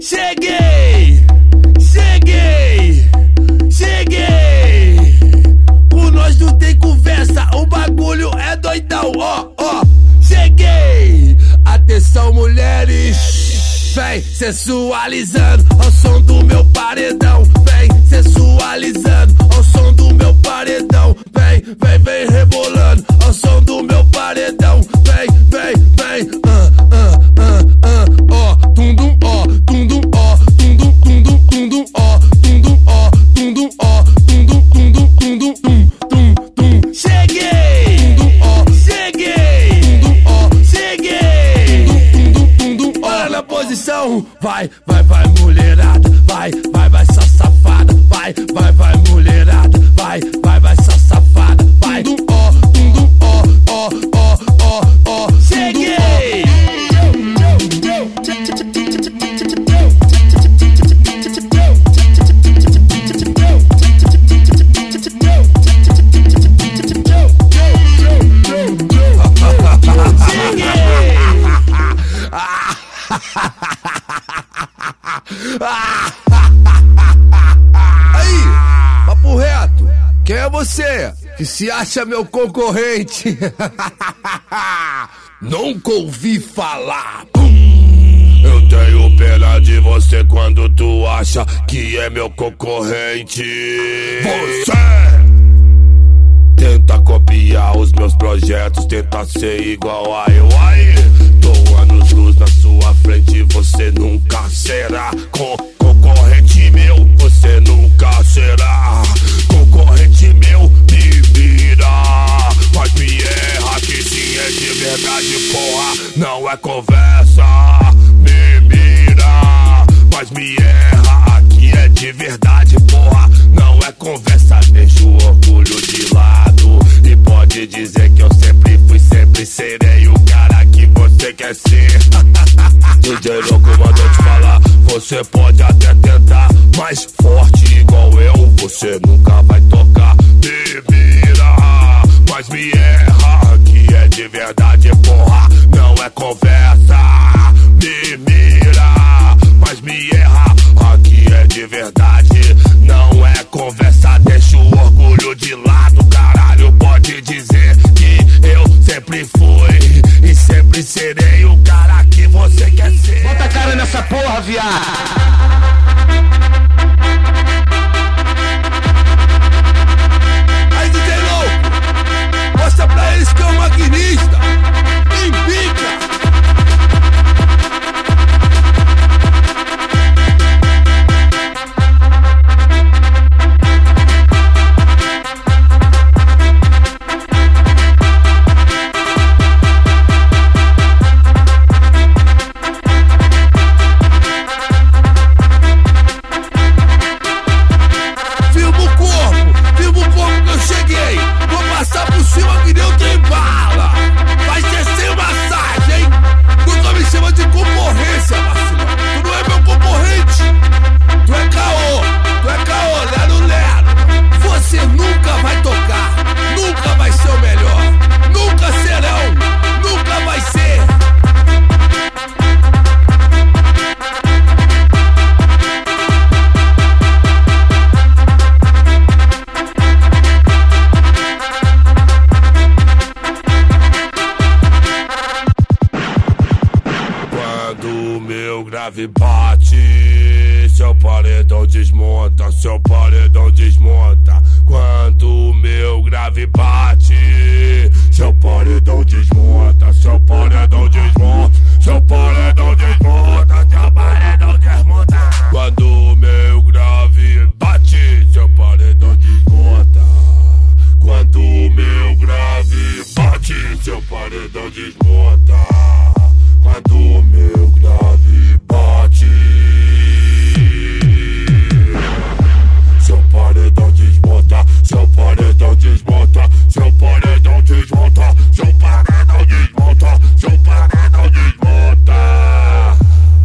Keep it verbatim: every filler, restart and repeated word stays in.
Cheguei, cheguei, cheguei. Com nós não tem conversa, o bagulho é doidão, ó, ó. Cheguei, atenção mulheres, vem sensualizando ao som do meu paredão. Vem sensualizando ao som do meu paredão. Vem, vem, vem rebolando ao som do meu paredão. Vem, vem, vem, ah, ah, ah, ah, ó, tum-dum, ó, tum-dum, ó, tum-dum, tum-dum, tum-dum, ó, tum-dum, ó, tum-dum, ó, tum-dum, tum-dum, tum-dum, tum, tum, tum. Cheguei, tum-dum, ó, cheguei, tum-dum, ó, cheguei, tum-dum, tum-dum, tum-dum, olha na posição. Vai, vai, vai, mulherada, vai, vai, vai, só safada, vai, vai, vai, mulherada, vai, vai, vai, só safada, vai, tum, ó, tum, ó, ó, ó, ó, ó, cheguei. Aí, papo reto, quem é você que se acha meu concorrente? Nunca ouvi falar. Pum. Eu tenho pena de você quando tu acha que é meu concorrente. Você tenta copiar os meus projetos, tenta ser igual a eu. Aí, tô anos luz na sua frente, você nunca será con concorrente meu. Você nunca será concorrente meu. Me mira, mas me erra, que sim é de verdade, porra, não é conversa. Me mira, mas me erra, aqui é de verdade, porra, não é conversa. Deixa o orgulho de lado e pode dizer que eu sempre fui, sempre serei o cara que você quer ser. D J Louco mandou te falar, você pode até tentar, mais forte igual eu, você nunca vai tocar. Me mira, mas me erra, que é de verdade, porra, não é conversa. Me mira, mas me erra, aqui é de verdade, não é conversa. Deixa o orgulho de lado, caralho, pode dizer que eu sempre fui e sempre serei o cara que você quer ser. Bota a cara nessa porra, viado. Aí, D J Louco, mostra pra eles que é um maquinista. Embica. Grave bate, seu paredão desmonta, seu paredão desmonta. Quando meu grave bate, seu paredão desmonta, seu paredão desmonta, seu paredão desmonta, seu paredão desmonta. Quando meu grave bate, seu paredão desmonta. Quando meu grave bate, seu paredão desmonta. Quando meu